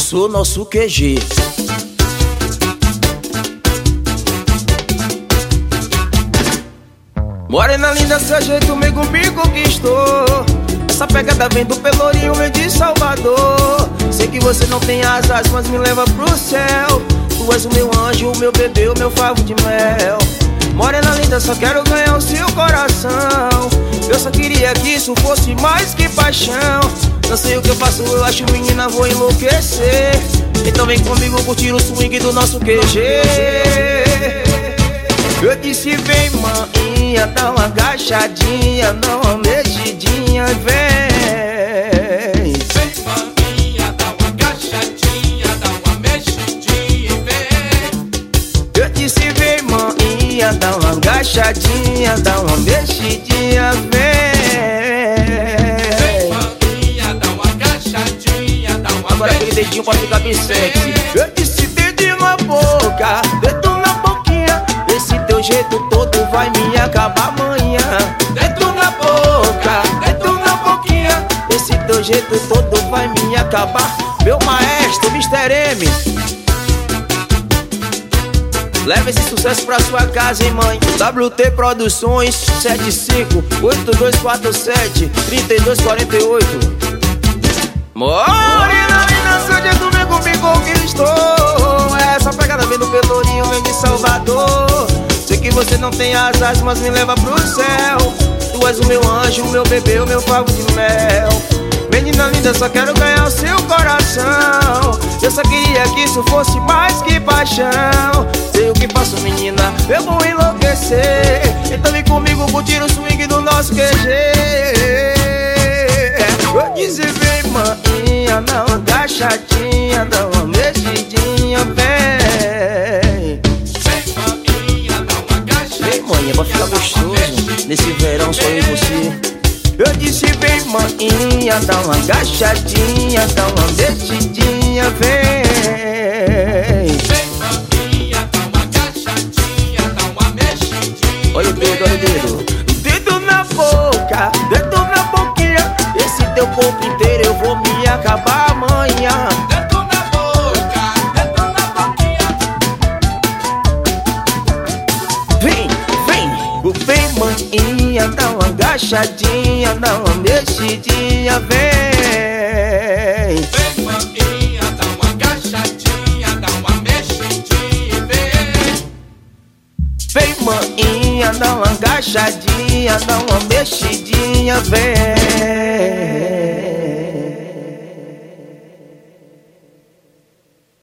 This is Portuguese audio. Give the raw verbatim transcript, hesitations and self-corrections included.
sou nosso Q G. Morena linda, seu jeito meio me conquistou. Essa pegada vem do Pelourinho, vem de Salvador. Sei que você não tem asas, mas me leva pro céu. Tu és o meu anjo, o meu bebê, o meu favo de mel. Morena linda, só quero ganhar o seu coração. Eu só queria que isso fosse mais que paixão. Não sei o que eu faço, eu acho menina, vou enlouquecer. Então vem comigo curtir o swing do nosso Q G. Eu disse vem maninha, dá uma agachadinha, dá uma mexidinha, vem. Vem maninha, dá uma agachadinha, dá uma mexidinha e vem. Eu disse vem maninha, dá uma agachadinha, dá uma mexidinha, vem. Vem maninha, dá uma agachadinha, dá uma Agora aquele dedinho pode ficar bem sexy. Eu disse dedinho na boca, dedo na boquinha. Esse teu jeito todo vai me acabar amanhã. Dedo na boca, dedo na boquinha. Esse teu jeito todo vai me acabar. Meu maestro, mister M, leva esse sucesso pra sua casa, hein, mãe? W T Produções, sete cinco oito dois quatro sete três dois quatro oito. Morena linda, seu jeito vem comigo que estou. Essa pegada vem do Pelourinho, vem de Salvador. Sei que você não tem asas, mas me leva pro céu. Tu és o meu anjo, o meu bebê, o meu favo de mel. Menina linda, só quero ganhar o seu coração. Eu só queria que isso fosse mais que paixão. Sei o que faço, menina, eu vou enlouquecer. Então vem comigo curtir o swing do nosso Q G. Eu disse vem maninha, dá uma agachadinha, dá uma mexidinha, vem. Vem maninha, dá uma agachadinha. Vem maninha, vai ficar gostoso nesse verão só eu e você. Eu disse vem maninha, dá uma agachadinha, dá uma mexidinha, vem. Vem maninha, dá uma agachadinha, dá uma mexidinha. Olha o dedo, olha o dedo. Dedo na boca, dedo na boquinha. Esse teu corpo inteiro eu vou me acabar amanhã. Dedo na boca, dedo na boquinha. Vem, vem, vem maninha, dá uma agachadinha, dá uma mexidinha, vem. Vem maninha, dá uma agachadinha, dá uma mexidinha e vem. Vem maninha, dá uma agachadinha, dá uma mexidinha, vem.